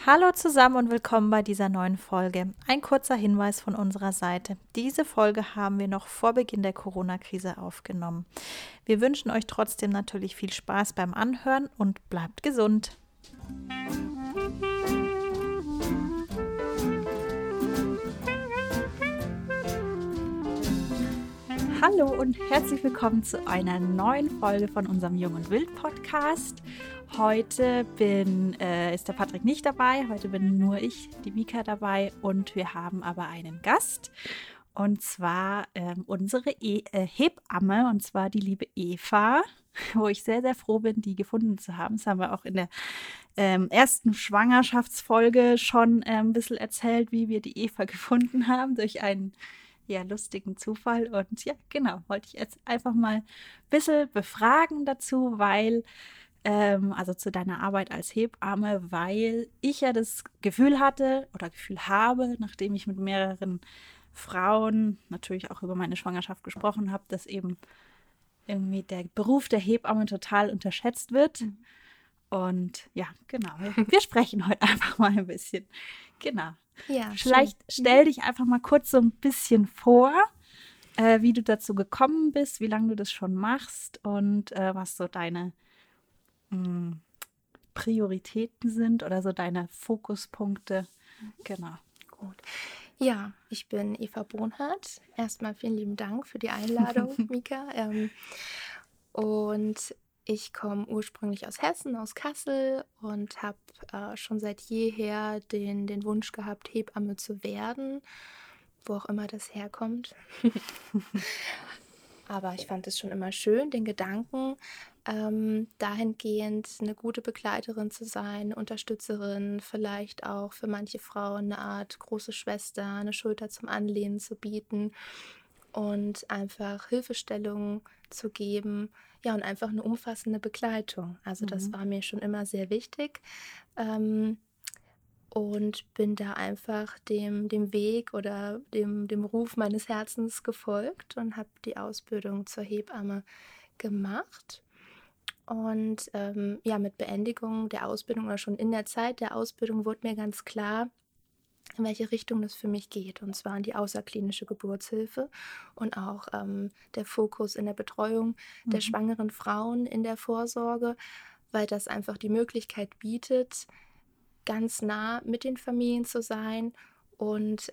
Hallo zusammen und willkommen bei dieser neuen Folge. Ein kurzer Hinweis von unserer Seite. Diese Folge haben wir noch vor Beginn der Corona-Krise aufgenommen. Wir wünschen euch trotzdem natürlich viel Spaß beim Anhören und bleibt gesund. Hallo und herzlich willkommen zu einer neuen Folge von unserem Jung und Wild Podcast. Heute ist der Patrick nicht dabei, heute bin nur ich, die Mika, dabei und wir haben aber einen Gast und zwar unsere Hebamme und zwar die liebe Eva, wo ich sehr, sehr froh bin, die gefunden zu haben. Das haben wir auch in der ersten Schwangerschaftsfolge schon ein bisschen erzählt, wie wir die Eva gefunden haben durch einen lustigen Zufall. Und ja, genau, wollte ich jetzt einfach mal ein bisschen befragen dazu, weil, also zu deiner Arbeit als Hebamme, weil ich ja das Gefühl hatte oder Gefühl habe, nachdem ich mit mehreren Frauen natürlich auch über meine Schwangerschaft gesprochen habe, dass eben irgendwie der Beruf der Hebamme total unterschätzt wird. Und ja, genau, wir sprechen heute einfach mal ein bisschen. Genau. Ja, Vielleicht stell dich einfach mal kurz so ein bisschen vor, wie du dazu gekommen bist, wie lange du das schon machst und was so deine Prioritäten sind oder so deine Fokuspunkte. Genau. gut. Ja, ich bin Eva Bonhardt. Erstmal vielen lieben Dank für die Einladung, Mika. Und ich komme ursprünglich aus Hessen, aus Kassel und habe schon seit jeher den Wunsch gehabt, Hebamme zu werden, wo auch immer das herkommt. Aber ich fand es schon immer schön, den Gedanken, dahingehend eine gute Begleiterin zu sein, Unterstützerin, vielleicht auch für manche Frauen eine Art große Schwester, eine Schulter zum Anlehnen zu bieten und einfach Hilfestellung zu geben, ja, und einfach eine umfassende Begleitung. Also das war mir schon immer sehr wichtig. Und bin da einfach dem Weg oder dem Ruf meines Herzens gefolgt und habe die Ausbildung zur Hebamme gemacht. Und mit Beendigung der Ausbildung oder schon in der Zeit der Ausbildung wurde mir ganz klar, in welche Richtung das für mich geht. Und zwar in die außerklinische Geburtshilfe und auch der Fokus in der Betreuung der schwangeren Frauen in der Vorsorge, weil das einfach die Möglichkeit bietet, ganz nah mit den Familien zu sein und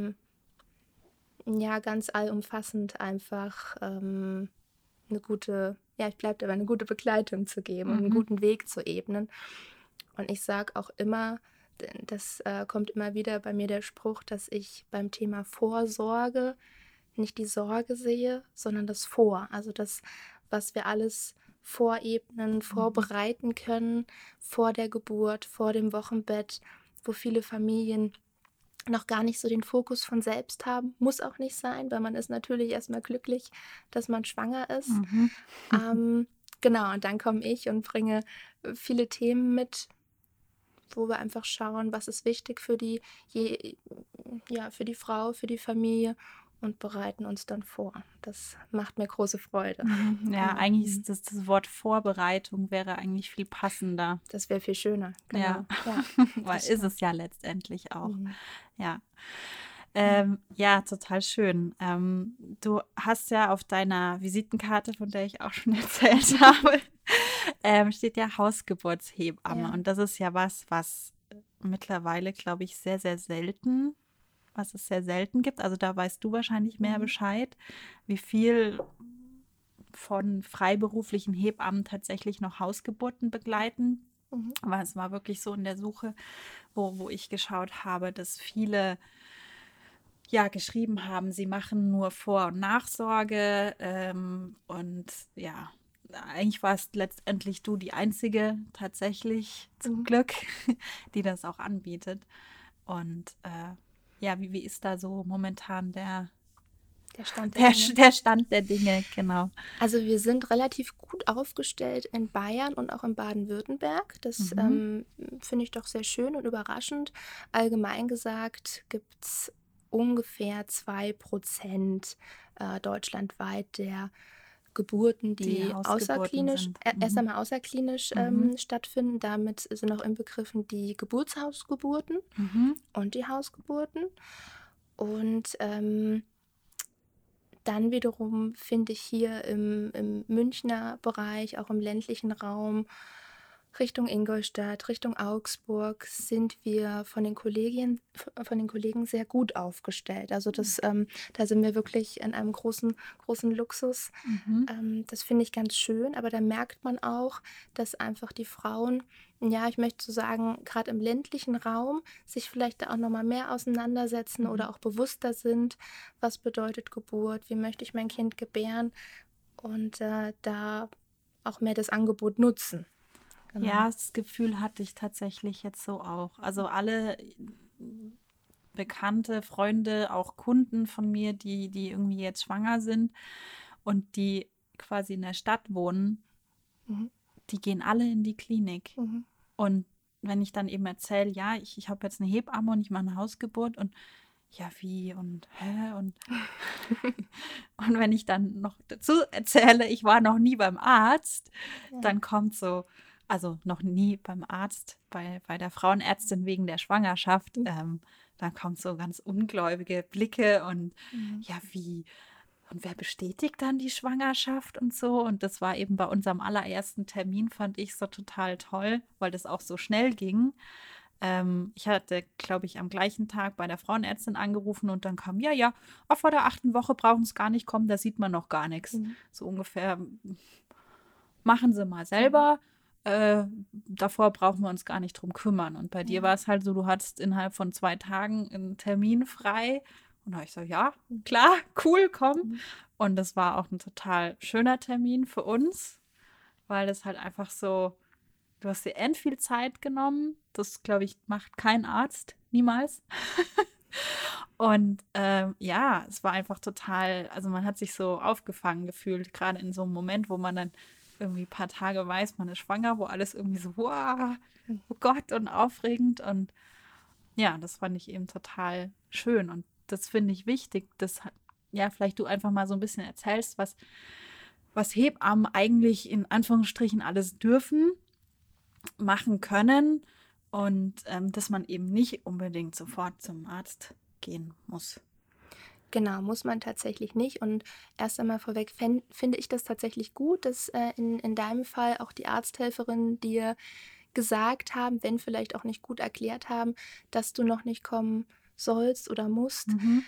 ganz allumfassend einfach eine gute, ich bleibe dabei, eine gute Begleitung zu geben und einen guten Weg zu ebnen. Und ich sage auch immer, das kommt immer wieder bei mir der Spruch, dass ich beim Thema Vorsorge nicht die Sorge sehe, sondern das Vor. Also das, was wir alles vorebnen, vorbereiten können vor der Geburt, vor dem Wochenbett, wo viele Familien noch gar nicht so den Fokus von selbst haben. Muss auch nicht sein, weil man ist natürlich erstmal glücklich, dass man schwanger ist. Genau, und dann komme ich und bringe viele Themen mit, wo wir einfach schauen, was ist wichtig für für die Frau, für die Familie und bereiten uns dann vor. Das macht mir große Freude. Ja, eigentlich ist das Wort Vorbereitung wäre eigentlich viel passender. Das wäre viel schöner. Genau. Ja, Ja, weil ist es ja letztendlich auch. Ja. Total schön. Du hast ja auf deiner Visitenkarte, von der ich auch schon erzählt habe, steht ja Hausgeburtshebamme. Ja. Und das ist ja was mittlerweile, glaube ich, sehr, sehr selten, was es sehr selten gibt. Also da weißt du wahrscheinlich mehr Bescheid, wie viel von freiberuflichen Hebammen tatsächlich noch Hausgeburten begleiten. Aber es war wirklich so in der Suche, wo ich geschaut habe, dass viele geschrieben haben, sie machen nur Vor- und Nachsorge. Und ja, eigentlich warst letztendlich du die Einzige tatsächlich, zum Glück, die das auch anbietet. Und wie ist da so momentan der Stand der Dinge. Der Stand der Dinge, genau. Also wir sind relativ gut aufgestellt in Bayern und auch in Baden-Württemberg. Das finde ich doch sehr schön und überraschend. Allgemein gesagt gibt es ungefähr 2% deutschlandweit der Geburten, die Die Hausgeburten sind. erst einmal außerklinisch stattfinden. Damit sind auch inbegriffen die Geburtshausgeburten und die Hausgeburten. Und dann wiederum finde ich hier im Münchner Bereich, auch im ländlichen Raum, Richtung Ingolstadt, Richtung Augsburg, sind wir von den Kollegen sehr gut aufgestellt. Also da sind wir wirklich in einem großen Luxus. Das finde ich ganz schön, aber da merkt man auch, dass einfach die Frauen, ja, ich möchte so sagen, gerade im ländlichen Raum sich vielleicht da auch nochmal mehr auseinandersetzen oder auch bewusster sind, was bedeutet Geburt, wie möchte ich mein Kind gebären und da auch mehr das Angebot nutzen. Genau. Ja, das Gefühl hatte ich tatsächlich jetzt so auch. Also alle Bekannte, Freunde, auch Kunden von mir, die irgendwie jetzt schwanger sind und die quasi in der Stadt wohnen, die gehen alle in die Klinik. Und wenn ich dann eben erzähle, ja, ich habe jetzt eine Hebamme und ich mache eine Hausgeburt und ja, wie und hä und und wenn ich dann noch dazu erzähle, ich war noch nie beim Arzt, dann kommt so, also noch nie beim Arzt, bei der Frauenärztin wegen der Schwangerschaft, dann kommt so ganz ungläubige Blicke und ja, wie und wer bestätigt dann die Schwangerschaft und so? Und das war eben bei unserem allerersten Termin, fand ich so total toll, weil das auch so schnell ging. Ich hatte, glaube ich, am gleichen Tag bei der Frauenärztin angerufen und dann kam, ja, auch vor der 8. Woche brauchen es gar nicht kommen, da sieht man noch gar nichts. So ungefähr, machen Sie mal selber. Davor brauchen wir uns gar nicht drum kümmern. Und bei dir war es halt so, du hattest innerhalb von 2 Tagen einen Termin frei. Und da habe ich so, ja, klar, cool, komm. Und das war auch ein total schöner Termin für uns, weil das halt einfach so, du hast dir viel Zeit genommen. Das, glaube ich, macht kein Arzt, niemals. Und ja, es war einfach total, also man hat sich so aufgefangen gefühlt, gerade in so einem Moment, wo man dann irgendwie ein paar Tage weiß, man ist schwanger, wo alles irgendwie so, wow, oh Gott, und aufregend. Und ja, das fand ich eben total schön. Und das finde ich wichtig, dass ja, vielleicht du einfach mal so ein bisschen erzählst, was Hebammen eigentlich in Anführungsstrichen alles dürfen, machen können und dass man eben nicht unbedingt sofort zum Arzt gehen muss. Genau, muss man tatsächlich nicht. Und erst einmal vorweg finde ich das tatsächlich gut, dass in deinem Fall auch die Arzthelferinnen dir gesagt haben, wenn vielleicht auch nicht gut erklärt haben, dass du noch nicht kommen sollst oder musst,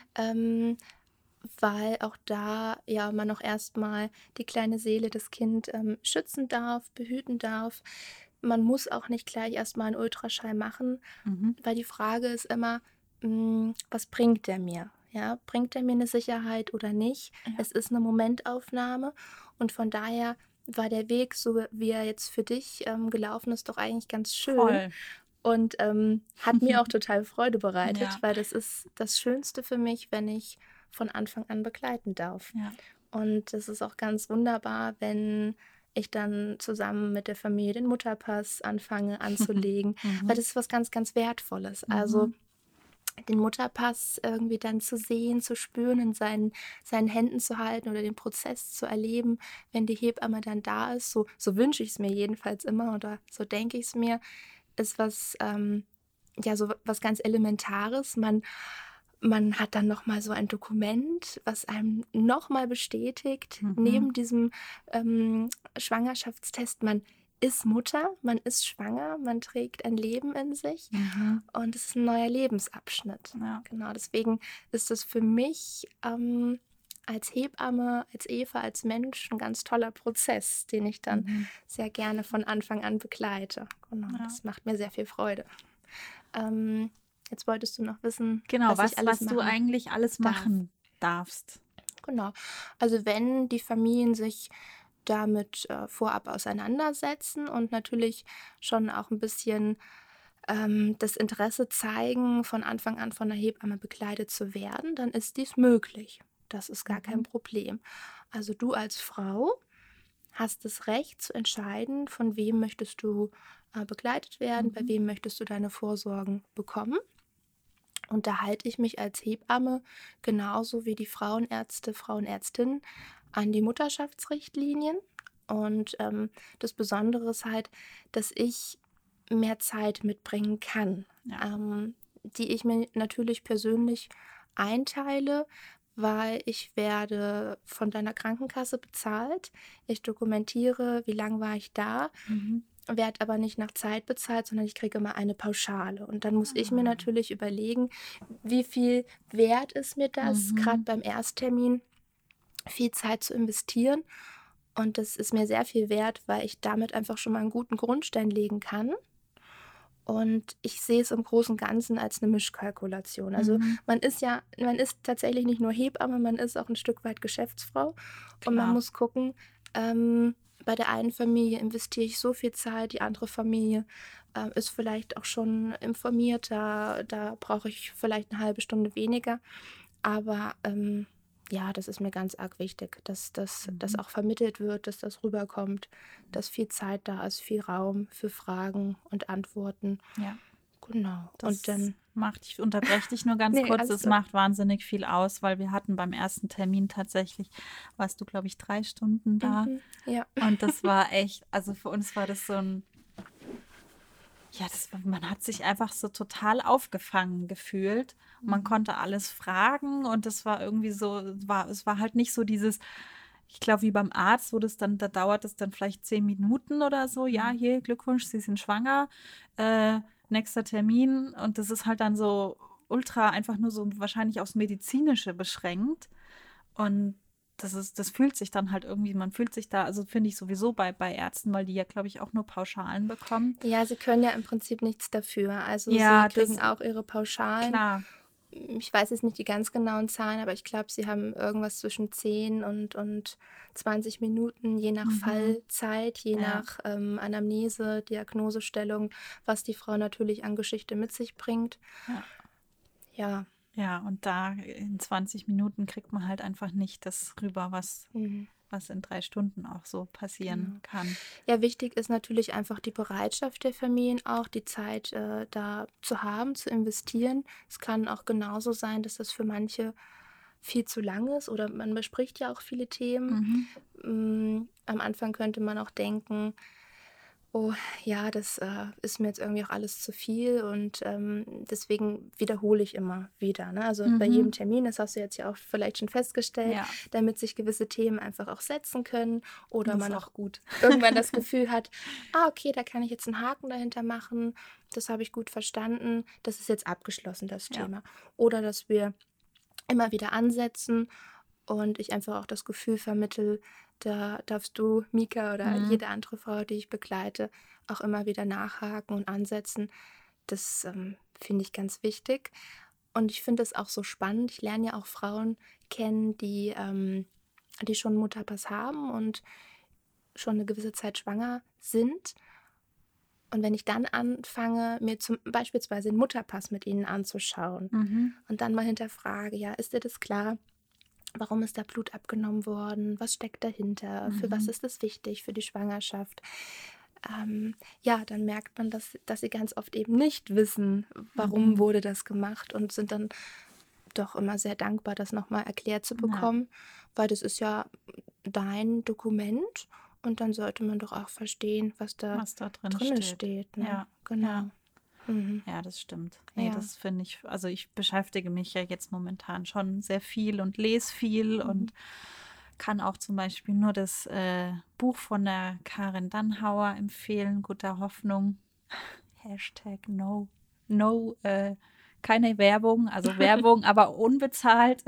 weil auch da ja man noch erstmal die kleine Seele, das Kind schützen darf, behüten darf. Man muss auch nicht gleich erstmal einen Ultraschall machen, weil die Frage ist immer, was bringt der mir? Ja, bringt er mir eine Sicherheit oder nicht? Ja. Es ist eine Momentaufnahme und von daher war der Weg, so wie er jetzt für dich gelaufen ist, doch eigentlich ganz schön. Voll. Und hat mir auch total Freude bereitet, weil das ist das Schönste für mich, wenn ich von Anfang an begleiten darf. Ja. Und es ist auch ganz wunderbar, wenn ich dann zusammen mit der Familie den Mutterpass anfange anzulegen, weil das ist was ganz, ganz Wertvolles. Also den Mutterpass irgendwie dann zu sehen, zu spüren, in seinen Händen zu halten oder den Prozess zu erleben, wenn die Hebamme dann da ist. So wünsche ich es mir jedenfalls immer oder so denke ich es mir, ist was, so was ganz Elementares. Man hat dann nochmal so ein Dokument, was einem nochmal bestätigt, neben diesem Schwangerschaftstest, man ist Mutter, man ist schwanger, man trägt ein Leben in sich und es ist ein neuer Lebensabschnitt. Ja. Genau, deswegen ist es für mich als Hebamme, als Eva, als Mensch ein ganz toller Prozess, den ich dann sehr gerne von Anfang an begleite. Genau, das macht mir sehr viel Freude. Jetzt wolltest du noch wissen, genau, was du eigentlich alles machen darfst. Genau, also wenn die Familien sich damit vorab auseinandersetzen und natürlich schon auch ein bisschen das Interesse zeigen, von Anfang an von der Hebamme begleitet zu werden, dann ist dies möglich. Das ist gar kein Problem. Also du als Frau hast das Recht zu entscheiden, von wem möchtest du begleitet werden, bei wem möchtest du deine Vorsorgen bekommen. Und da halte ich mich als Hebamme genauso wie die Frauenärzte, Frauenärztinnen an die Mutterschaftsrichtlinien. Und das Besondere ist halt, dass ich mehr Zeit mitbringen kann, Ja. die ich mir natürlich persönlich einteile, weil ich werde von deiner Krankenkasse bezahlt. Ich dokumentiere, wie lange war ich da, Mhm. werde aber nicht nach Zeit bezahlt, sondern ich kriege immer eine Pauschale. Und dann muss ich mir natürlich überlegen, wie viel wert ist mir das, gerade Mhm. beim Ersttermin viel Zeit zu investieren. Und das ist mir sehr viel wert, weil ich damit einfach schon mal einen guten Grundstein legen kann. Und ich sehe es im Großen und Ganzen als eine Mischkalkulation. Also Mhm. man ist tatsächlich nicht nur Hebamme, man ist auch ein Stück weit Geschäftsfrau. Und man Klar. muss gucken, bei der einen Familie investiere ich so viel Zeit, die andere Familie ist vielleicht auch schon informierter, da brauche ich vielleicht eine halbe Stunde weniger. Aber ja, das ist mir ganz arg wichtig, dass das auch vermittelt wird, dass das rüberkommt, dass viel Zeit da ist, viel Raum für Fragen und Antworten. Ja. Genau. Und Das dann, ich unterbreche dich nur ganz nee, kurz, alles das gut. macht wahnsinnig viel aus, weil wir hatten beim ersten Termin tatsächlich, warst du, glaube ich, 3 Stunden da. Ja. Und das war echt, also für uns war das so ein, ja, man hat sich einfach so total aufgefangen gefühlt. Man konnte alles fragen und das war irgendwie so, es war halt nicht so dieses, ich glaube, wie beim Arzt, da dauert es dann vielleicht 10 Minuten oder so. Ja, hier, Glückwunsch, Sie sind schwanger. Nächster Termin. Und das ist halt dann so ultra einfach nur so wahrscheinlich aufs Medizinische beschränkt. Und das fühlt sich dann halt irgendwie, man fühlt sich da, also finde ich sowieso bei Ärzten, weil die ja, glaube ich, auch nur Pauschalen bekommen. Ja, sie können ja im Prinzip nichts dafür. Also sie Ja, kriegen das, auch ihre Pauschalen. klar. Ich weiß jetzt nicht die ganz genauen Zahlen, aber ich glaube, sie haben irgendwas zwischen 10 und 20 Minuten, je nach Mhm. Fallzeit, je Ja. nach Anamnese, Diagnosestellung, was die Frau natürlich an Geschichte mit sich bringt. Ja. Ja. Ja, und da in 20 Minuten kriegt man halt einfach nicht das rüber, Mhm. was in 3 Stunden auch so passieren Genau. kann. Ja, wichtig ist natürlich einfach die Bereitschaft der Familien auch, die Zeit da zu haben, zu investieren. Es kann auch genauso sein, dass das für manche viel zu lang ist oder man bespricht ja auch viele Themen. Mhm. Am Anfang könnte man auch denken, oh ja, das ist mir jetzt irgendwie auch alles zu viel und deswegen wiederhole ich immer wieder. Ne? Also bei jedem Mhm. Termin, das hast du jetzt ja auch vielleicht schon festgestellt, Ja, damit sich gewisse Themen einfach auch setzen können oder das ist man auch auch gut. irgendwann das Gefühl hat, okay, da kann ich jetzt einen Haken dahinter machen, das habe ich gut verstanden, das ist jetzt abgeschlossen, das Ja. Thema. Oder dass wir immer wieder ansetzen und ich einfach auch das Gefühl vermittel, da darfst du, Mika oder Mhm. jede andere Frau, die ich begleite, auch immer wieder nachhaken und ansetzen. Das finde ich ganz wichtig. Und ich finde es auch so spannend. Ich lerne ja auch Frauen kennen, die schon einen Mutterpass haben und schon eine gewisse Zeit schwanger sind. Und wenn ich dann anfange, mir beispielsweise den Mutterpass mit ihnen anzuschauen Mhm. und dann mal hinterfrage, ja, ist dir das klar? Warum ist da Blut abgenommen worden? Was steckt dahinter? Für was Mhm. ist es wichtig für die Schwangerschaft? Ja, dann merkt man, dass sie ganz oft eben nicht wissen, warum Mhm. wurde das gemacht und sind dann doch immer sehr dankbar, das nochmal erklärt zu Ja, bekommen, weil das ist ja dein Dokument und dann sollte man doch auch verstehen, was da was da drin drinne steht. steht. Ne? Ja, ja, Genau. Mhm. ja, das stimmt. Nee, Ja. das finde ich, also ich beschäftige mich ja jetzt momentan schon sehr viel und lese viel Mhm. und kann auch zum Beispiel nur das Buch von der Karin Dannhauer empfehlen, Guter Hoffnung. Hashtag no, keine Werbung, also Werbung, aber unbezahlt.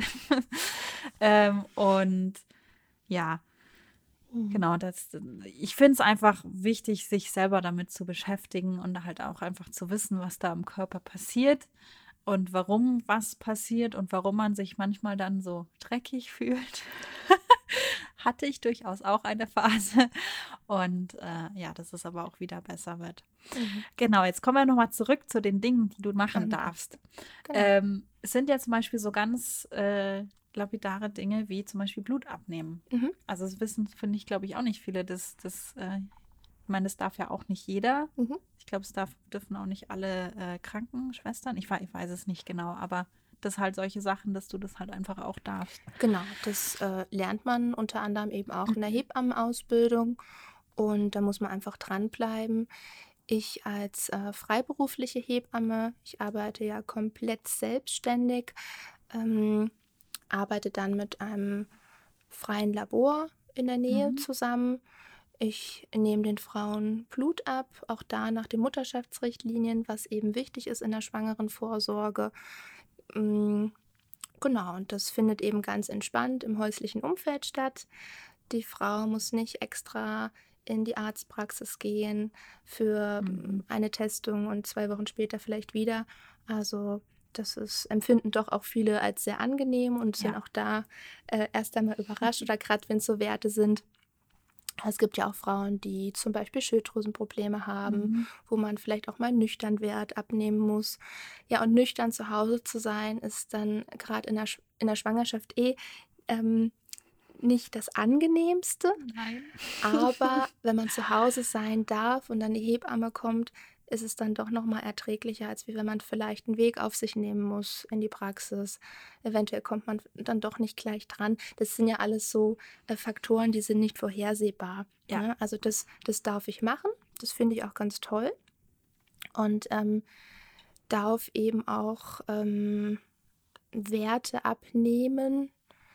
Und ja, Mhm. genau, ich finde es einfach wichtig, sich selber damit zu beschäftigen und halt auch einfach zu wissen, was da im Körper passiert und warum was passiert und warum man sich manchmal dann so dreckig fühlt. Hatte ich durchaus auch eine Phase. Und ja, dass es aber auch wieder besser wird. Mhm. Genau, jetzt kommen wir nochmal zurück zu den Dingen, die du machen Andere. darfst. Genau. Es sind ja zum Beispiel so ganz lapidare Dinge wie zum Beispiel Blut abnehmen. Mhm. Also das wissen, finde ich, glaube ich, auch nicht viele. Ich meine, das darf ja auch nicht jeder. Mhm. Ich glaube, dürfen auch nicht alle Krankenschwestern. Ich weiß es nicht genau, aber das halt solche Sachen, dass du das halt einfach auch darfst. Genau, das lernt man unter anderem eben auch in der Hebammenausbildung und da muss man einfach dranbleiben. Ich als freiberufliche Hebamme, ich arbeite ja komplett selbstständig, ähm, arbeite dann mit einem freien Labor in der Nähe zusammen. Ich nehme den Frauen Blut ab, auch da nach den Mutterschaftsrichtlinien, was eben wichtig ist in der Schwangerenvorsorge. Mm, Genau, und das findet eben ganz entspannt im häuslichen Umfeld statt. Die Frau muss nicht extra in die Arztpraxis gehen für eine Testung und 2 Wochen später vielleicht wieder. Also empfinden doch auch viele als sehr angenehm und sind auch da erst einmal überrascht oder gerade wenn es so Werte sind. Es gibt ja auch Frauen, die zum Beispiel Schilddrüsenprobleme haben, wo man vielleicht auch mal nüchtern Wert abnehmen muss. Ja, und nüchtern zu Hause zu sein, ist dann gerade in der Schwangerschaft nicht das Angenehmste. Nein. Aber wenn man zu Hause sein darf und dann die Hebamme kommt, ist es dann doch nochmal erträglicher, als wenn man vielleicht einen Weg auf sich nehmen muss in die Praxis. Eventuell kommt man dann doch nicht gleich dran. Das sind ja alles so Faktoren, die sind nicht vorhersehbar. Ja. Ne? Also das darf ich machen. Das finde ich auch ganz toll. Und darf eben auch Werte abnehmen,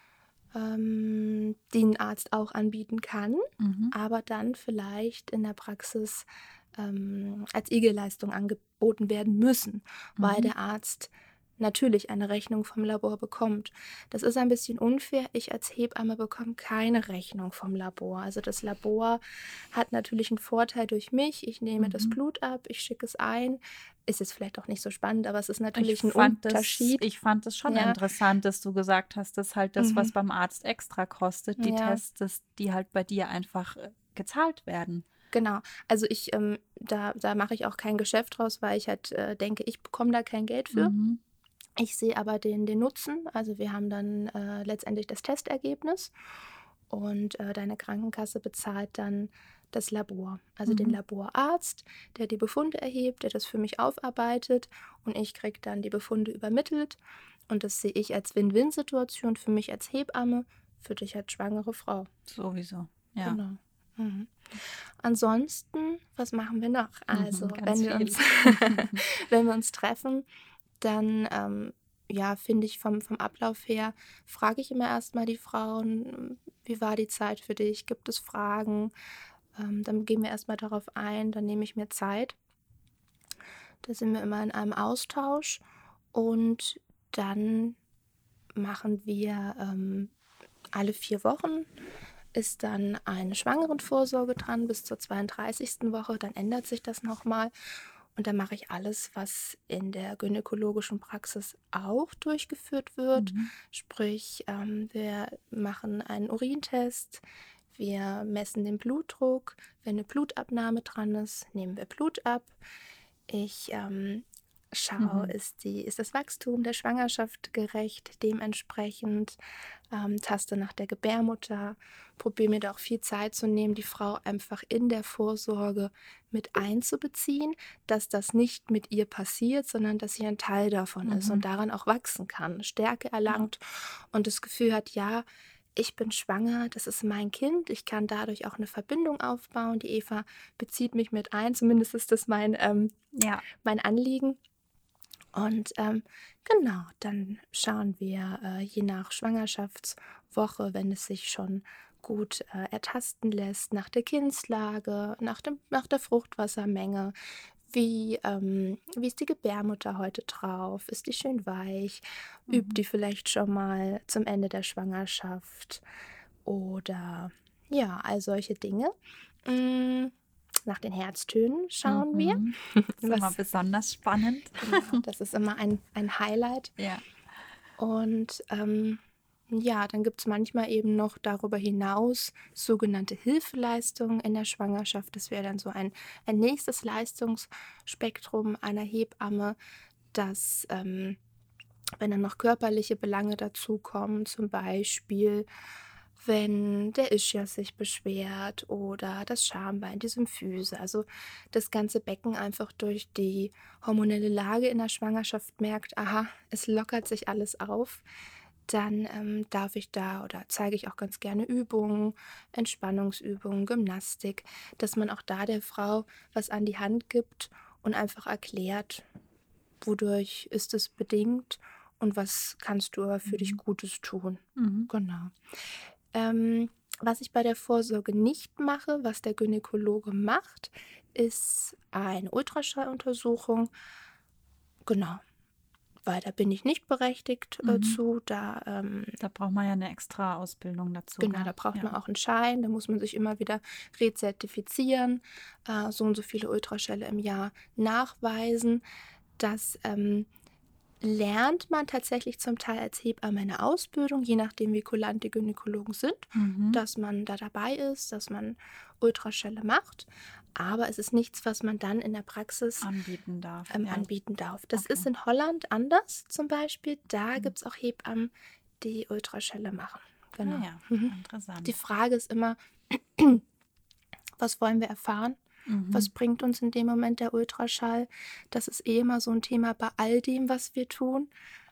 die ein Arzt auch anbieten kann, aber dann vielleicht in der Praxis als IG-Leistung angeboten werden müssen, weil der Arzt natürlich eine Rechnung vom Labor bekommt. Das ist ein bisschen unfair. Ich als Hebamme bekomme keine Rechnung vom Labor. Also das Labor hat natürlich einen Vorteil durch mich. Ich nehme das Blut ab, ich schicke es ein. Ist jetzt vielleicht auch nicht so spannend, aber es ist natürlich ein Unterschied. Ich fand es schon interessant, dass du gesagt hast, dass halt das, was beim Arzt extra kostet, die Tests, dass die halt bei dir einfach gezahlt werden. Genau, also da mache ich auch kein Geschäft draus, weil ich halt denke, ich bekomme da kein Geld für. Ich sehe aber den Nutzen. Also wir haben dann letztendlich das Testergebnis und deine Krankenkasse bezahlt dann das Labor, also den Laborarzt, der die Befunde erhebt, der das für mich aufarbeitet und ich kriege dann die Befunde übermittelt und das sehe ich als Win-Win-Situation für mich als Hebamme, für dich als schwangere Frau. Sowieso, ja. Genau. Ansonsten, was machen wir noch? Also, wenn wir uns treffen, dann finde ich vom Ablauf her, frage ich immer erstmal die Frauen, wie war die Zeit für dich? Gibt es Fragen? Dann gehen wir erstmal darauf ein, dann nehme ich mir Zeit. Da sind wir immer in einem Austausch und dann machen wir alle 4 Wochen ist dann eine Schwangerenvorsorge dran bis zur 32. Woche. Dann ändert sich das nochmal. Und dann mache ich alles, was in der gynäkologischen Praxis auch durchgeführt wird. Sprich, wir machen einen Urintest, wir messen den Blutdruck. Wenn eine Blutabnahme dran ist, nehmen wir Blut ab. Ich schaue, ist das Wachstum der Schwangerschaft gerecht, dementsprechend taste nach der Gebärmutter, probiere mir da auch viel Zeit zu nehmen, die Frau einfach in der Vorsorge mit einzubeziehen, dass das nicht mit ihr passiert, sondern dass sie ein Teil davon ist und daran auch wachsen kann, Stärke erlangt und das Gefühl hat, ja, ich bin schwanger, das ist mein Kind, ich kann dadurch auch eine Verbindung aufbauen, die Eva bezieht mich mit ein, zumindest ist das mein Anliegen. Und genau, dann schauen wir je nach Schwangerschaftswoche, wenn es sich schon gut ertasten lässt, nach der Kindslage, nach der Fruchtwassermenge, wie ist die Gebärmutter heute drauf, ist die schön weich, übt die vielleicht schon mal zum Ende der Schwangerschaft oder ja, all solche Dinge. Nach den Herztönen schauen wir. Das ist immer besonders spannend. Genau, das ist immer ein Highlight. Ja. Und dann gibt es manchmal eben noch darüber hinaus sogenannte Hilfeleistungen in der Schwangerschaft. Das wäre dann so ein nächstes Leistungsspektrum einer Hebamme, dass wenn dann noch körperliche Belange dazukommen, zum Beispiel wenn der Ischias sich beschwert oder das Schambein, die Symphyse, also das ganze Becken einfach durch die hormonelle Lage in der Schwangerschaft merkt, aha, es lockert sich alles auf, dann darf ich da oder zeige ich auch ganz gerne Übungen, Entspannungsübungen, Gymnastik, dass man auch da der Frau was an die Hand gibt und einfach erklärt, wodurch ist es bedingt und was kannst du aber für dich Gutes tun. Genau. Was ich bei der Vorsorge nicht mache, was der Gynäkologe macht, ist eine Ultraschalluntersuchung. Genau, weil da bin ich nicht berechtigt zu. Da braucht man ja eine extra Ausbildung dazu. Genau, da braucht man auch einen Schein, da muss man sich immer wieder rezertifizieren, so und so viele Ultraschälle im Jahr nachweisen. Das lernt man tatsächlich zum Teil als Hebamme in der Ausbildung, je nachdem wie kulant die Gynäkologen sind, dass man da dabei ist, dass man Ultraschälle macht. Aber es ist nichts, was man dann in der Praxis anbieten darf. Anbieten darf. Das ist in Holland anders zum Beispiel. Da gibt es auch Hebammen, die Ultraschälle machen. Genau. Ah ja, interessant. Die Frage ist immer, was wollen wir erfahren? Was bringt uns in dem Moment der Ultraschall? Das ist immer so ein Thema bei all dem, was wir tun.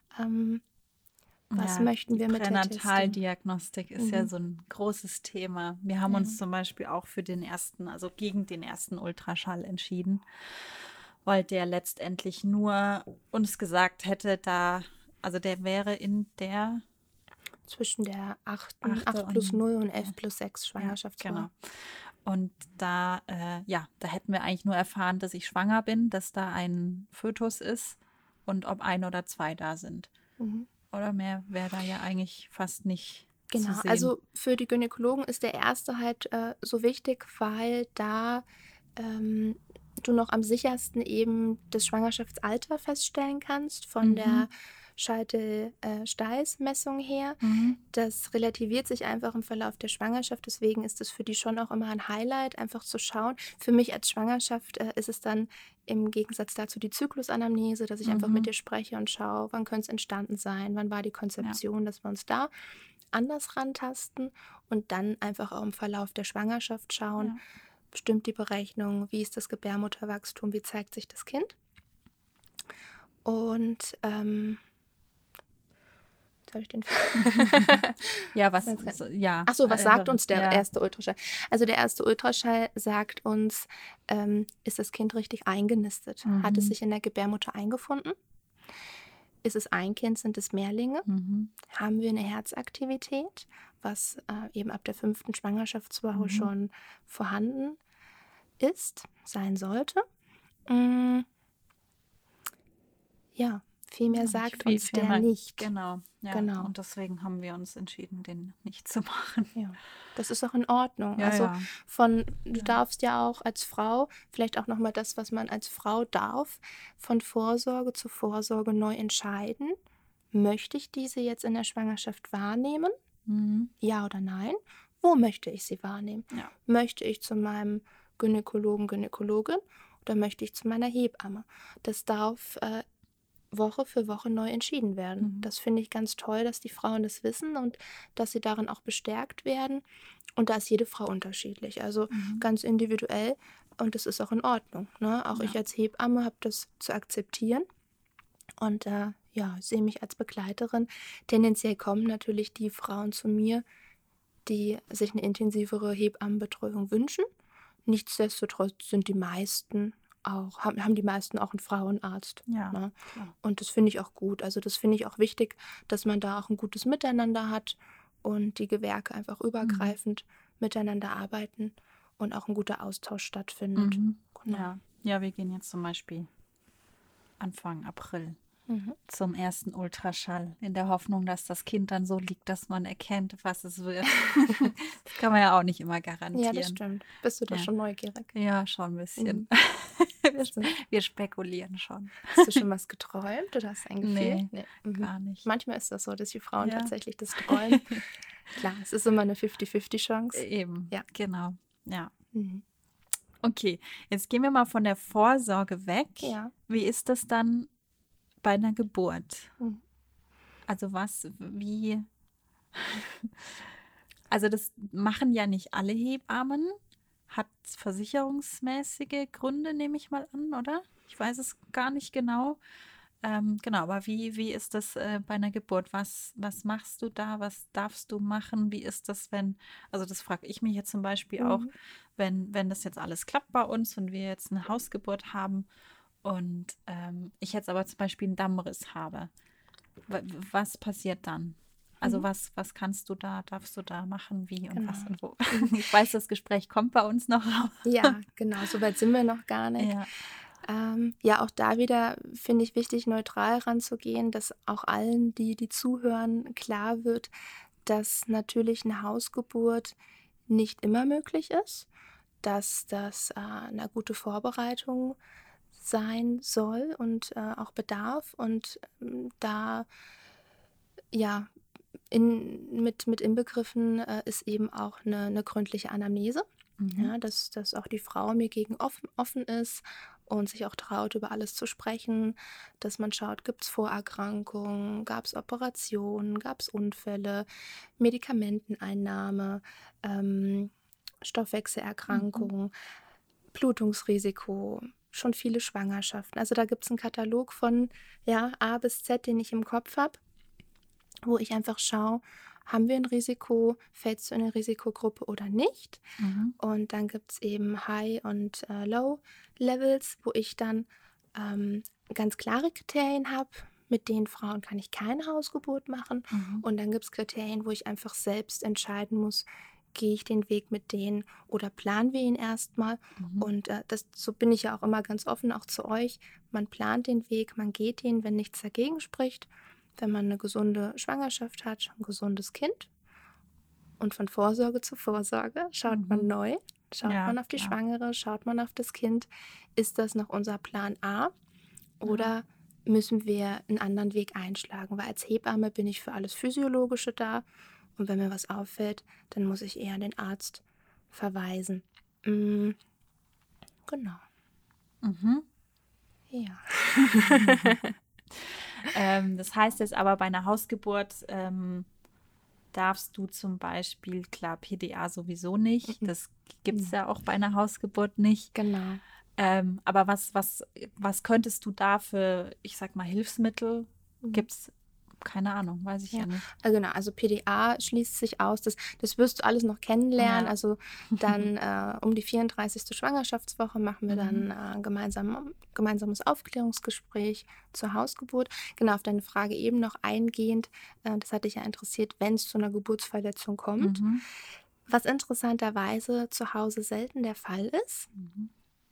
Was möchten wir mit der Testung? Pränataldiagnostik ist ja so ein großes Thema. Wir haben uns zum Beispiel auch für den ersten, also gegen den ersten Ultraschall entschieden, weil der letztendlich nur uns gesagt hätte, also der wäre in der zwischen der 8 plus 0 und 11 plus 6 Schwangerschaftswoche. Genau. Und da hätten wir eigentlich nur erfahren, dass ich schwanger bin, dass da ein Fötus ist und ob 1 oder 2 da sind. Oder mehr wäre da ja eigentlich fast nicht zu sehen. Also für die Gynäkologen ist der erste halt so wichtig, weil da du noch am sichersten eben das Schwangerschaftsalter feststellen kannst von der Scheitel-Steiß-Messung her. Das relativiert sich einfach im Verlauf der Schwangerschaft. Deswegen ist es für die schon auch immer ein Highlight, einfach zu schauen. Für mich als Schwangerschaft ist es dann im Gegensatz dazu die Zyklusanamnese, dass ich einfach mit dir spreche und schaue, wann könnte es entstanden sein, wann war die Konzeption, dass wir uns da anders rantasten und dann einfach auch im Verlauf der Schwangerschaft schauen, bestimmt die Berechnung, wie ist das Gebärmutterwachstum, wie zeigt sich das Kind. Und habe ich den was sagt uns der erste Ultraschall? Also der erste Ultraschall sagt uns, ist das Kind richtig eingenistet? Hat es sich in der Gebärmutter eingefunden? Ist es ein Kind, sind es Mehrlinge? Haben wir eine Herzaktivität, was eben ab der 5. Schwangerschaftswoche schon vorhanden sein sollte? Viel mehr sagt uns der nicht. Genau. Und deswegen haben wir uns entschieden, den nicht zu machen. Ja, das ist auch in Ordnung. Du darfst ja auch als Frau, vielleicht auch nochmal das, was man als Frau darf, von Vorsorge zu Vorsorge neu entscheiden. Möchte ich diese jetzt in der Schwangerschaft wahrnehmen? Ja oder nein? Wo möchte ich sie wahrnehmen? Ja. Möchte ich zu meinem Gynäkologen, Gynäkologin oder möchte ich zu meiner Hebamme? Das darf Woche für Woche neu entschieden werden. Das finde ich ganz toll, dass die Frauen das wissen und dass sie darin auch bestärkt werden. Und da ist jede Frau unterschiedlich, also ganz individuell und das ist auch in Ordnung. Ne? Auch ich als Hebamme habe das zu akzeptieren und sehe mich als Begleiterin. Tendenziell kommen natürlich die Frauen zu mir, die sich eine intensivere Hebammenbetreuung wünschen. Nichtsdestotrotz sind die meisten haben die meisten auch einen Frauenarzt. Ja, ne? Und das finde ich auch gut. Also das finde ich auch wichtig, dass man da auch ein gutes Miteinander hat und die Gewerke einfach übergreifend miteinander arbeiten und auch ein guter Austausch stattfindet. Genau. Ja, wir gehen jetzt zum Beispiel Anfang April zum ersten Ultraschall, in der Hoffnung, dass das Kind dann so liegt, dass man erkennt, was es wird. Das kann man ja auch nicht immer garantieren. Ja, das stimmt. Bist du da schon neugierig? Ja, schon ein bisschen. Wir spekulieren schon. Hast du schon was geträumt oder hast du ein Gefühl? Nee, gar nicht. Manchmal ist das so, dass die Frauen tatsächlich das träumen. Klar, es ist immer eine 50-50-Chance. Eben, ja. Genau. Ja. Okay, jetzt gehen wir mal von der Vorsorge weg. Ja. Wie ist das dann bei einer Geburt? Also wie Also das machen ja nicht alle Hebammen. Hat versicherungsmäßige Gründe, nehme ich mal an, oder? Ich weiß es gar nicht genau. Genau, aber wie ist das bei einer Geburt? Was machst du da? Was darfst du machen? Wie ist das, also das frage ich mich jetzt zum Beispiel auch, Mhm. wenn das jetzt alles klappt bei uns und wir jetzt eine Hausgeburt haben und ich jetzt aber zum Beispiel einen Dammriss habe. Was passiert dann? Also Mhm. was kannst du da, darfst du da machen, wie und was Genau. und wo? Ich weiß, das Gespräch kommt bei uns noch. Ja, genau, so weit sind wir noch gar nicht. Ja. Ja, auch da wieder finde ich wichtig, neutral ranzugehen, dass auch allen, die zuhören, klar wird, dass natürlich eine Hausgeburt nicht immer möglich ist, dass das eine gute Vorbereitung sein soll und auch bedarf und da ja mit inbegriffen ist eben auch eine gründliche Anamnese. Mhm. Ja, dass auch die Frau mir gegen offen ist und sich auch traut, über alles zu sprechen, dass man schaut, gibt es Vorerkrankungen, gab es Operationen, gab es Unfälle, Medikamenteneinnahme, ähm, Mhm. Stoffwechselerkrankungen, Blutungsrisiko, schon viele Schwangerschaften. Also da gibt es einen Katalog von ja, A bis Z, den ich im Kopf habe, wo ich einfach schaue, haben wir ein Risiko, fällst du in eine Risikogruppe oder nicht? Mhm. Und dann gibt es eben High- und Low-Levels, wo ich dann ganz klare Kriterien habe. Mit den Frauen kann ich keine Hausgeburt machen. Mhm. Und dann gibt es Kriterien, wo ich einfach selbst entscheiden muss, gehe ich den Weg mit denen oder planen wir ihn erstmal. Mhm. Und so bin ich ja auch immer ganz offen, auch zu euch. Man plant den Weg, man geht ihn, wenn nichts dagegen spricht. Wenn man eine gesunde Schwangerschaft hat, ein gesundes Kind. Und von Vorsorge zu Vorsorge schaut man Mhm. neu, schaut Ja, man auf die klar. Schwangere, schaut man auf das Kind. Ist das noch unser Plan A Ja. oder müssen wir einen anderen Weg einschlagen? Weil als Hebamme bin ich für alles Physiologische da und wenn mir was auffällt, dann muss ich eher an den Arzt verweisen. Genau, Mhm. ja. Das heißt jetzt aber bei einer Hausgeburt darfst du zum Beispiel, klar, PDA sowieso nicht. Mhm. Das gibt es Mhm. ja auch bei einer Hausgeburt nicht. Genau. Aber was könntest du da für, ich sag mal, Hilfsmittel? Mhm. Gibt es, keine Ahnung, weiß ich Ja, ja nicht. genau. Also PDA schließt sich aus. Das wirst du alles noch kennenlernen. Ja. Also dann um die 34. Schwangerschaftswoche machen wir Mhm. dann gemeinsames Aufklärungsgespräch zur Hausgeburt. Genau, auf deine Frage eben noch eingehend. Das hat dich ja interessiert, wenn es zu einer Geburtsverletzung kommt. Mhm. Was interessanterweise zu Hause selten der Fall ist. Mhm.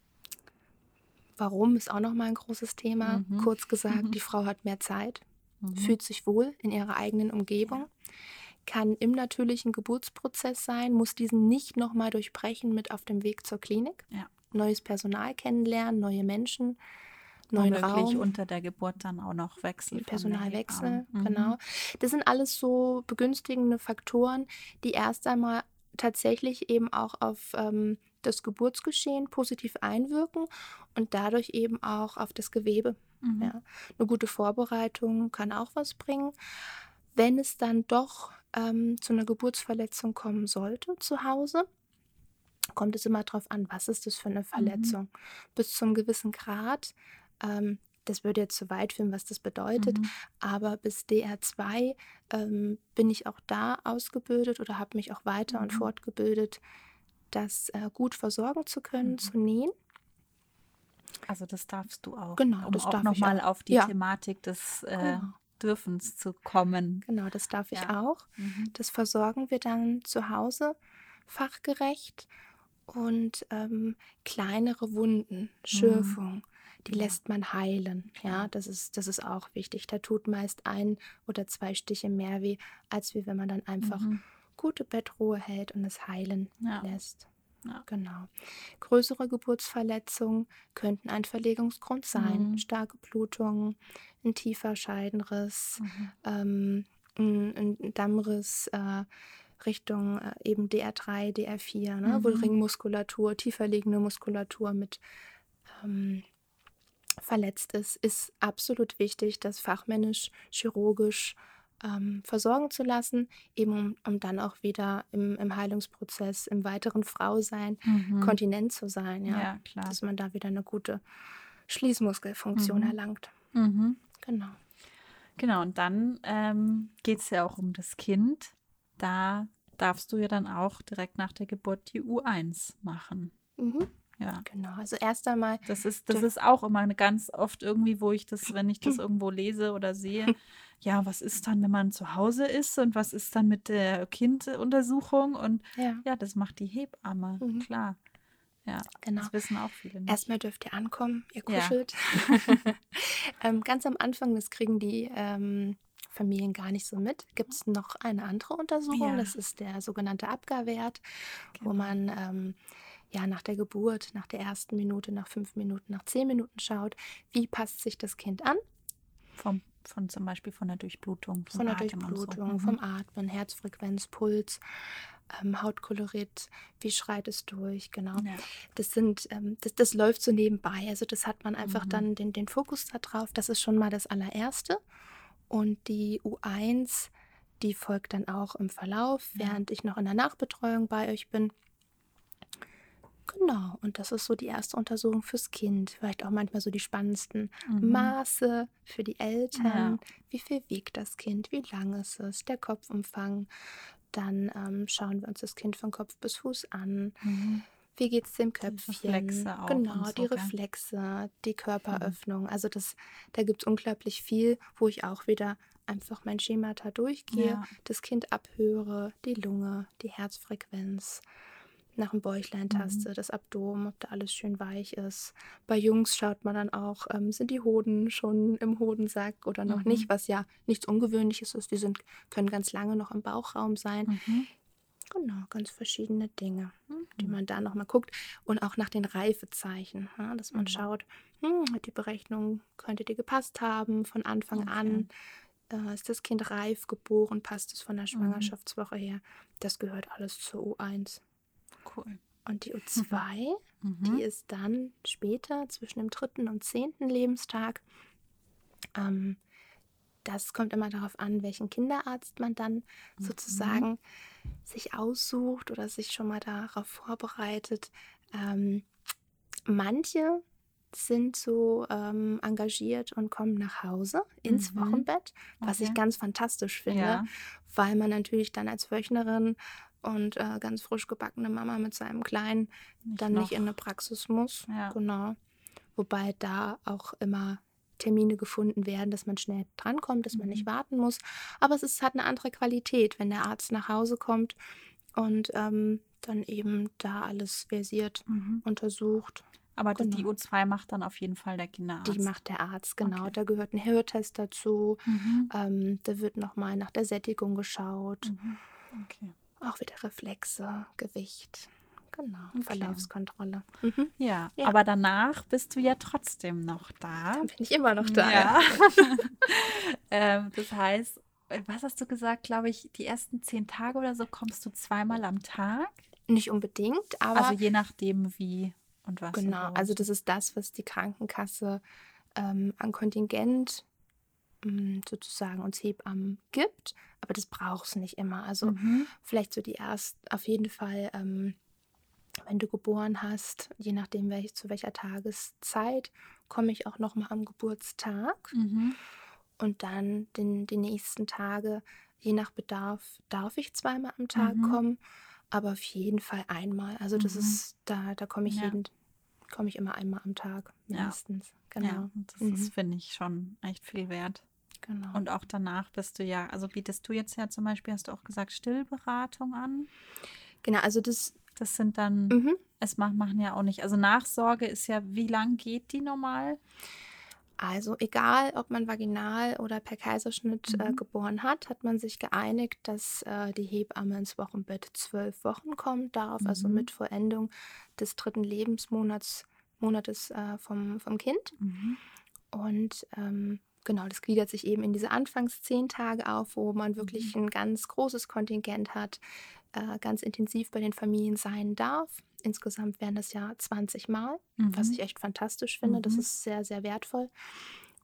Warum ist auch nochmal ein großes Thema. Mhm. Kurz gesagt, die Frau hat mehr Zeit, Mhm. fühlt sich wohl in ihrer eigenen Umgebung, Ja. kann im natürlichen Geburtsprozess sein, muss diesen nicht nochmal durchbrechen mit auf dem Weg zur Klinik. Ja. Neues Personal kennenlernen, neue Menschen, neuen Womöglich Raum, unter der Geburt dann auch noch Wechsel von der Hebamme. Personalwechsel, Mhm. genau. Das sind alles so begünstigende Faktoren, die erst einmal tatsächlich eben auch auf das Geburtsgeschehen positiv einwirken und dadurch eben auch auf das Gewebe. Mhm. Ja. Eine gute Vorbereitung kann auch was bringen. Wenn es dann doch zu einer Geburtsverletzung kommen sollte zu Hause, kommt es immer darauf an, was ist das für eine Mhm. Verletzung. Bis zu einem gewissen Grad, das würde jetzt zu weit führen, was das bedeutet, Mhm. aber bis DR2 bin ich auch da ausgebildet oder habe mich auch weiter und Mhm. fortgebildet, das gut versorgen zu können, Mhm. zu nähen. Also das darfst du auch, Genau, um das auch darf ich nochmal auch. auf die Ja, Thematik des genau. Dürfens zu kommen. Genau, das darf ich Ja. auch. Mhm. Das versorgen wir dann zu Hause fachgerecht und kleinere Wunden, Mhm. Schürfung, die Ja, lässt man heilen. Ja, klar. das ist auch wichtig. Da tut meist 1 oder 2 Stiche mehr weh, als wie wenn man dann einfach Mhm. gute Bettruhe hält und es heilen Ja, lässt. ja. Genau. Größere Geburtsverletzungen könnten ein Verlegungsgrund sein. Mhm. Starke Blutungen, ein tiefer Scheidenriss, Mhm. ein Dammriss Richtung eben DR3, DR4, ne, wo Mhm. Ringmuskulatur, tiefer liegende Muskulatur mit ähm, verletzt ist absolut wichtig, das fachmännisch, chirurgisch versorgen zu lassen, eben um dann auch wieder im Heilungsprozess, im weiteren Frausein, kontinent zu sein, ja. Ja, klar. Dass man da wieder eine gute Schließmuskelfunktion erlangt. Genau. Genau, und dann geht es ja auch um das Kind. Da darfst du ja dann auch direkt nach der Geburt die U1 machen. Ja. Genau, also erst einmal. Das ist auch immer ganz oft irgendwie, wenn ich das irgendwo lese oder sehe, ja, was ist dann, wenn man zu Hause ist und was ist dann mit der Kinduntersuchung? Und ja, das macht die Hebamme, klar. Ja, genau. Das wissen auch viele nicht. Erstmal dürft ihr ankommen, ihr kuschelt. Ganz am Anfang, das kriegen die Familien gar nicht so mit, gibt es noch eine andere Untersuchung, das ist der sogenannte Apgar-Wert, wo man nach der Geburt, nach der ersten Minute, nach 5 Minuten, nach 10 Minuten schaut, wie passt sich das Kind an. Zum Beispiel von der Durchblutung. Von der Durchblutung, vom Atmen, Herzfrequenz, Puls, Hautkolorit, wie schreit es durch, genau. Ja. Das läuft so nebenbei, also das hat man einfach dann den Fokus da drauf, das ist schon mal das allererste. Und die U1, die folgt dann auch im Verlauf, während ich noch in der Nachbetreuung bei euch bin. Genau, und das ist so die erste Untersuchung fürs Kind. Vielleicht auch manchmal so die spannendsten Maße für die Eltern. Ja. Wie viel wiegt das Kind? Wie lang ist es? Der Kopfumfang. Dann schauen wir uns das Kind von Kopf bis Fuß an. Wie geht es dem Köpfchen? Die Reflexe auch. Genau, so, die Reflexe, die Körperöffnung. Also da gibt es unglaublich viel, wo ich auch wieder einfach mein Schemata durchgehe, das Kind abhöre, die Lunge, die Herzfrequenz, nach dem Bäuchlein taste, das Abdomen, ob da alles schön weich ist. Bei Jungs schaut man dann auch, sind die Hoden schon im Hodensack oder noch nicht, was ja nichts Ungewöhnliches ist. Die können ganz lange noch im Bauchraum sein. Genau, ganz verschiedene Dinge, die man da nochmal guckt. Und auch nach den Reifezeichen, dass man schaut, die Berechnung könnte dir gepasst haben von Anfang an. Ist das Kind reif geboren? Passt es von der Schwangerschaftswoche her? Das gehört alles zur U1. Cool. Und die U2, die ist dann später zwischen dem 3. und 10. Lebenstag. Das kommt immer darauf an, welchen Kinderarzt man dann sozusagen sich aussucht oder sich schon mal darauf vorbereitet. Manche sind so engagiert und kommen nach Hause ins Wochenbett, was ich ganz fantastisch finde, weil man natürlich dann als Wöchnerin und ganz frisch gebackene Mama mit seinem Kleinen nicht in eine Praxis muss. Ja. Genau. Wobei da auch immer Termine gefunden werden, dass man schnell drankommt, dass man nicht warten muss. Aber es hat eine andere Qualität, wenn der Arzt nach Hause kommt und dann eben da alles versiert untersucht. Aber die U2 macht dann auf jeden Fall der Kinderarzt. Die macht der Arzt, genau. Okay. Da gehört ein Hörtest dazu. Da wird nochmal nach der Sättigung geschaut. Okay. Auch wieder Reflexe, Gewicht, genau, Verlaufskontrolle. Ja, aber danach bist du ja trotzdem noch da. Dann bin ich immer noch da. Ja. Das heißt, was hast du gesagt, glaube ich, die ersten 10 Tage oder so kommst du 2-mal am Tag? Nicht unbedingt, aber... Also je nachdem wie und was. Genau, also das ist das, was die Krankenkasse an Kontingent sozusagen uns Hebammen gibt, aber das brauchst du nicht immer. Also vielleicht so auf jeden Fall, wenn du geboren hast, je nachdem zu welcher Tageszeit, komme ich auch nochmal am Geburtstag und dann die nächsten Tage, je nach Bedarf, darf ich 2-mal am Tag kommen, aber auf jeden Fall einmal. Also das ist, da komme ich immer einmal am Tag mindestens. Genau. Ja, das ist, finde ich, schon echt viel wert. Genau. Und auch danach bist du ja, also bietest du jetzt ja zum Beispiel, hast du auch gesagt, Stillberatung an? Genau, also das sind dann, es machen ja auch nicht, also Nachsorge ist ja, wie lang geht die normal? Also egal, ob man vaginal oder per Kaiserschnitt geboren hat man sich geeinigt, dass die Hebamme ins Wochenbett 12 Wochen kommen darf, also mit Vollendung des 3. Lebensmonates vom Kind. Und genau, das gliedert sich eben in diese Anfangs 10 Tage auf, wo man wirklich ein ganz großes Kontingent hat, ganz intensiv bei den Familien sein darf. Insgesamt wären das ja 20 Mal, was ich echt fantastisch finde. Das ist sehr, sehr wertvoll.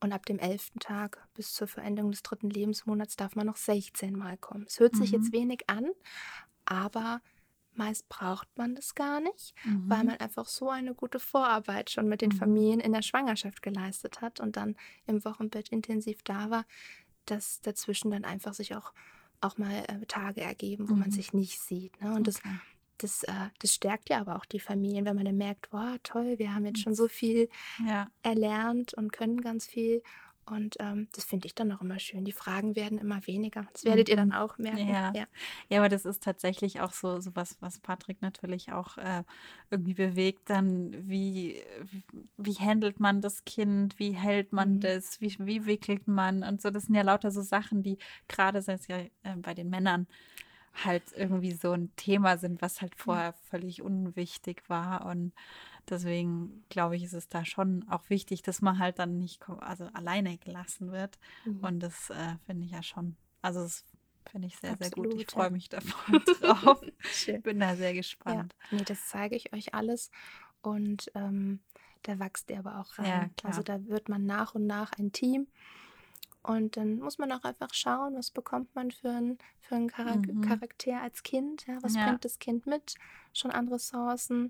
Und ab dem 11. Tag bis zur Veränderung des 3. Lebensmonats darf man noch 16 Mal kommen. Es hört sich jetzt wenig an, aber meist braucht man das gar nicht, weil man einfach so eine gute Vorarbeit schon mit den Familien in der Schwangerschaft geleistet hat und dann im Wochenbett intensiv da war, dass dazwischen dann einfach sich auch mal Tage ergeben, wo man sich nicht sieht. Ne? Und das stärkt ja aber auch die Familien, wenn man dann merkt, wow, toll, wir haben jetzt schon so viel erlernt und können ganz viel. Und das finde ich dann auch immer schön. Die Fragen werden immer weniger. Das werdet ihr dann auch merken. Ja, aber das ist tatsächlich auch so was Patrick natürlich auch irgendwie bewegt. Dann, wie handelt man das Kind? Wie hält man das? Wie wickelt man? Und so, das sind ja lauter so Sachen, die gerade bei den Männern halt irgendwie so ein Thema sind, was halt vorher völlig unwichtig war. Und deswegen glaube ich, ist es da schon auch wichtig, dass man halt dann nicht alleine gelassen wird. Und das finde ich ja schon, also das finde ich sehr, sehr gut. Ich freue mich da voll drauf. Ich bin da sehr gespannt. Ja. Nee, das zeige ich euch alles. Und da wächst ihr aber auch rein. Ja, klar. Also da wird man nach und nach ein Team. Und dann muss man auch einfach schauen, was bekommt man für einen Charakter als Kind. Ja? Was bringt das Kind mit? Schon an Ressourcen?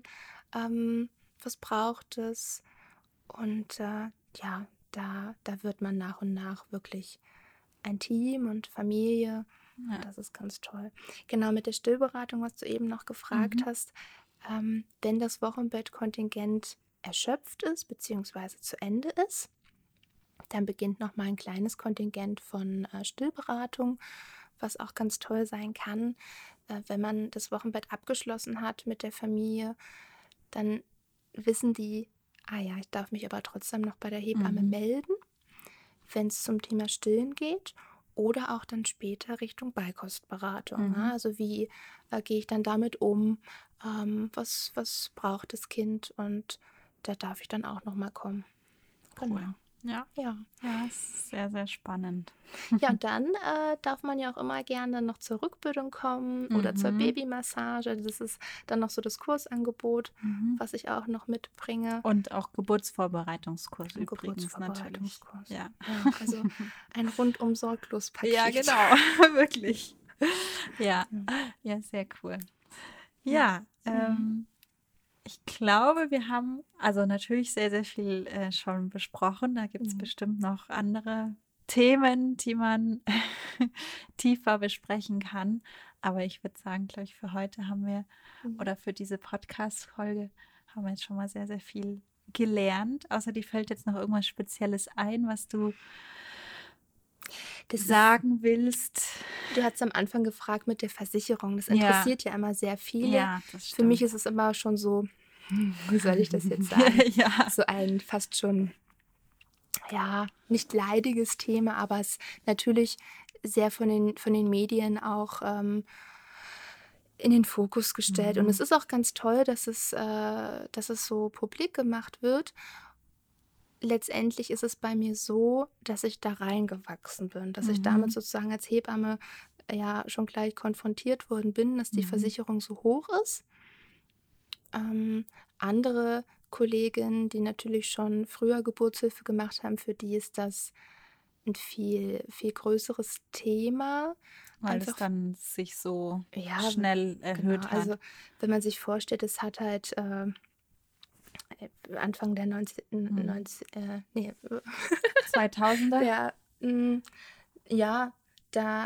Was braucht es? Und da wird man nach und nach wirklich ein Team und Familie. Ja. Das ist ganz toll. Genau, mit der Stillberatung, was du eben noch gefragt hast, wenn das Wochenbettkontingent erschöpft ist, beziehungsweise zu Ende ist, dann beginnt noch mal ein kleines Kontingent von Stillberatung, was auch ganz toll sein kann. Wenn man das Wochenbett abgeschlossen hat mit der Familie, dann wissen die, ich darf mich aber trotzdem noch bei der Hebamme melden, wenn es zum Thema Stillen geht oder auch dann später Richtung Beikostberatung. Ja? Also wie gehe ich dann damit um, was braucht das Kind, und da darf ich dann auch noch mal kommen. Cool. Genau. Ja, ist sehr, sehr spannend. Ja, und dann darf man ja auch immer gerne noch zur Rückbildung kommen oder zur Babymassage. Das ist dann noch so das Kursangebot, was ich auch noch mitbringe. Und auch Geburtsvorbereitungskurs übrigens natürlich. Ja, also ein rundum sorglos Paket. Ja, genau, wirklich. Ja, sehr cool. Ja, ich glaube, wir haben also natürlich sehr, sehr viel schon besprochen. Da gibt es bestimmt noch andere Themen, die man tiefer besprechen kann. Aber ich würde sagen, glaube ich, für heute haben wir oder für diese Podcast-Folge haben wir jetzt schon mal sehr, sehr viel gelernt. Außer dir fällt jetzt noch irgendwas Spezielles ein, was du sagen willst. Du hast am Anfang gefragt mit der Versicherung. Das interessiert ja immer sehr viele. Ja, das stimmt. Für mich ist es immer schon so, wie soll ich das jetzt sagen? So ein fast schon, nicht leidiges Thema, aber es natürlich sehr von den Medien auch in den Fokus gestellt. Und es ist auch ganz toll, dass es so publik gemacht wird. Letztendlich ist es bei mir so, dass ich da reingewachsen bin, dass ich damit sozusagen als Hebamme schon gleich konfrontiert worden bin, dass die Versicherung so hoch ist. Andere Kolleginnen, die natürlich schon früher Geburtshilfe gemacht haben, für die ist das ein viel, viel größeres Thema. Weil es dann sich so schnell erhöht hat. Also wenn man sich vorstellt, es hat halt Anfang der 2000er? Da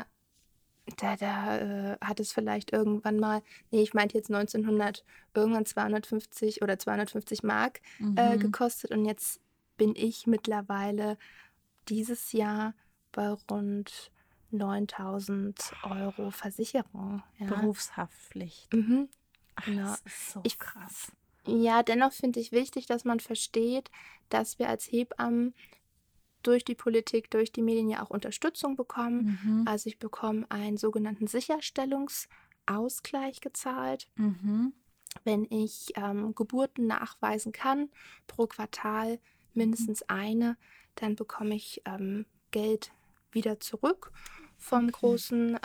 hat es vielleicht irgendwann mal, ich meinte jetzt 1900, irgendwann 250 oder 250 Mark gekostet, und jetzt bin ich mittlerweile dieses Jahr bei rund 9.000 Euro Versicherung. Ja. Berufshaftpflicht. Ach, Genau. Das ist so krass. Ja, dennoch finde ich wichtig, dass man versteht, dass wir als Hebammen durch die Politik, durch die Medien ja auch Unterstützung bekommen. Also ich bekomme einen sogenannten Sicherstellungsausgleich gezahlt. Wenn ich Geburten nachweisen kann, pro Quartal mindestens eine, dann bekomme ich Geld wieder zurück vom großen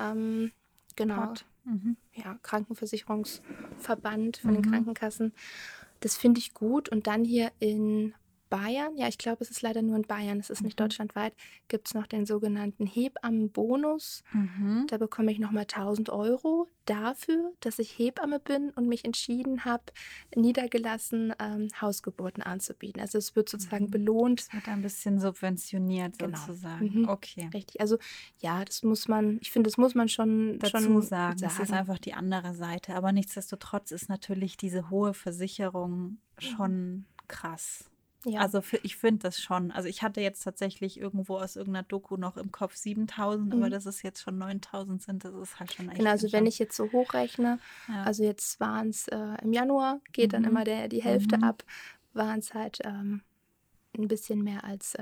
Krankenversicherungsverband von den Krankenkassen. Das finde ich gut. Und dann hier in Bayern, ja, ich glaube, es ist leider nur in Bayern, es ist nicht deutschlandweit, gibt es noch den sogenannten Hebammenbonus. Da bekomme ich nochmal 1.000 € dafür, dass ich Hebamme bin und mich entschieden habe, niedergelassen Hausgeburten anzubieten. Also es wird sozusagen belohnt. Es wird ein bisschen subventioniert sozusagen. Okay. Richtig, also ja, das muss man, ich finde, das muss man schon dazu sagen. Das ist einfach die andere Seite. Aber nichtsdestotrotz ist natürlich diese hohe Versicherung schon krass. Ja. Also ich finde das schon. Also ich hatte jetzt tatsächlich irgendwo aus irgendeiner Doku noch im Kopf 7.000, aber dass es jetzt schon 9.000 sind, das ist halt schon echt. Genau, also wenn ich jetzt so hochrechne, also jetzt waren es im Januar, geht dann immer die Hälfte ab, waren es halt ein bisschen mehr als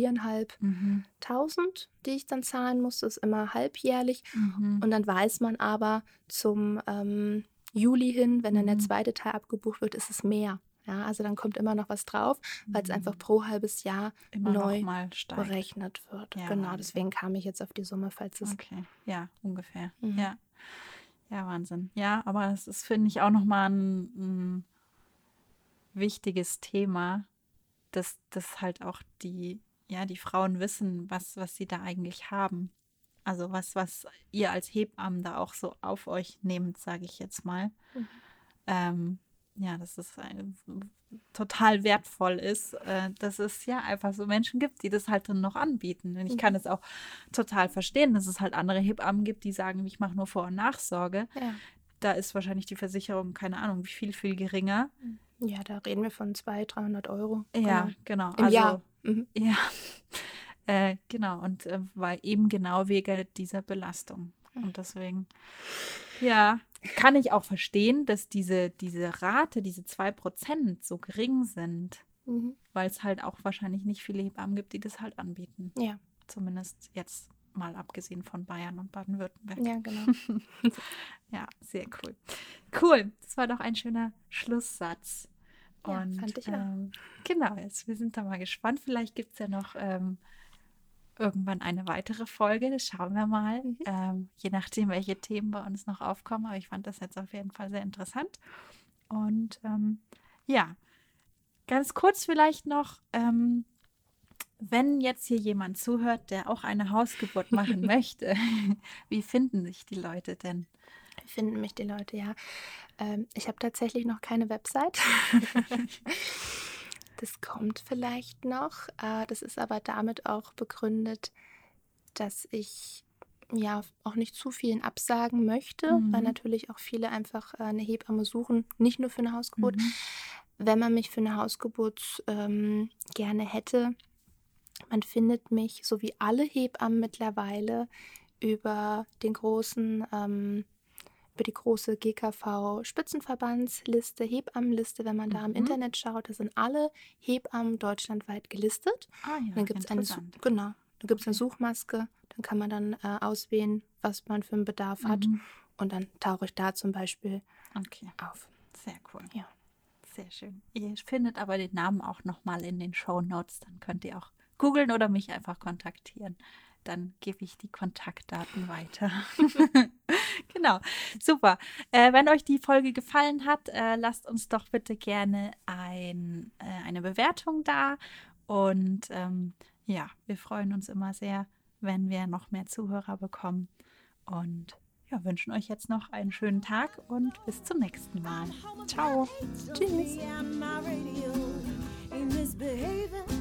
4.500, die ich dann zahlen musste. Das ist immer halbjährlich. Und dann weiß man aber zum Juli hin, wenn dann der zweite Teil abgebucht wird, ist es mehr. Ja, also dann kommt immer noch was drauf, weil es einfach pro halbes Jahr immer neu berechnet wird. Ja, genau, deswegen kam ich jetzt auf die Summe, falls es... Okay, ja, ungefähr. Ja, Wahnsinn. Ja, aber das ist, finde ich, auch nochmal ein wichtiges Thema, dass halt auch die Frauen wissen, was sie da eigentlich haben. Also was ihr als Hebammen da auch so auf euch nehmt, sage ich jetzt mal. Dass es total wertvoll ist, dass es ja einfach so Menschen gibt, die das halt dann noch anbieten. Und ich kann es auch total verstehen, dass es halt andere Hebammen gibt, die sagen, ich mache nur Vor- und Nachsorge. Ja. Da ist wahrscheinlich die Versicherung, keine Ahnung, wie viel geringer. Ja, da reden wir von 200-300 €. Ja, genau. Im Jahr. Ja, genau. Und weil eben genau wegen dieser Belastung. Und deswegen, ja, kann ich auch verstehen, dass diese Rate, diese 2% so gering sind, weil es halt auch wahrscheinlich nicht viele Hebammen gibt, die das halt anbieten. Ja. Zumindest jetzt mal abgesehen von Bayern und Baden-Württemberg. Ja, genau. Ja, sehr cool. Cool, das war doch ein schöner Schlusssatz. Ja, und fand ich auch. Genau, wir sind da mal gespannt. Vielleicht gibt es ja noch irgendwann eine weitere Folge, das schauen wir mal, je nachdem, welche Themen bei uns noch aufkommen, aber ich fand das jetzt auf jeden Fall sehr interessant. Und ganz kurz vielleicht noch, wenn jetzt hier jemand zuhört, der auch eine Hausgeburt machen möchte, wie finden sich die Leute denn? Wie finden mich die Leute, ja. Ich habe tatsächlich noch keine Website. Das kommt vielleicht noch. Das ist aber damit auch begründet, dass ich ja auch nicht zu vielen absagen möchte, weil natürlich auch viele einfach eine Hebamme suchen, nicht nur für eine Hausgeburt. Wenn man mich für eine Hausgeburt gerne hätte, man findet mich, so wie alle Hebammen mittlerweile, über die große GKV-Spitzenverbandsliste, Hebammenliste, wenn man da im Internet schaut, da sind alle Hebammen deutschlandweit gelistet. Ah ja, dann gibt es eine Suchmaske, dann kann man dann auswählen, was man für einen Bedarf hat und dann tauche ich da zum Beispiel auf. Sehr cool. Ja. Sehr schön. Ihr findet aber den Namen auch nochmal in den Shownotes, dann könnt ihr auch googeln oder mich einfach kontaktieren. Dann gebe ich die Kontaktdaten weiter. Genau, super. Wenn euch die Folge gefallen hat, lasst uns doch bitte gerne eine Bewertung da. Und wir freuen uns immer sehr, wenn wir noch mehr Zuhörer bekommen. Und wünschen euch jetzt noch einen schönen Tag und bis zum nächsten Mal. Ciao. Tschüss.